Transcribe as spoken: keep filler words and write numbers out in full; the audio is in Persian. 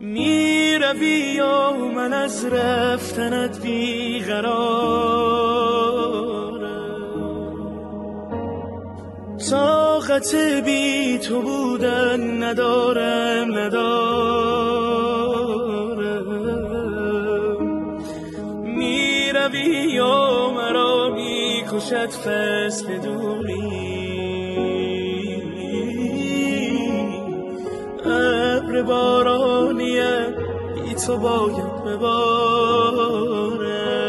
می روی و من از رفتنت بیقرارم، طاقت بی تو بودن ندارم ندارم. می روی و مرا می کشد فصل دوری، ابر بارانیم بی تو باید ببارم.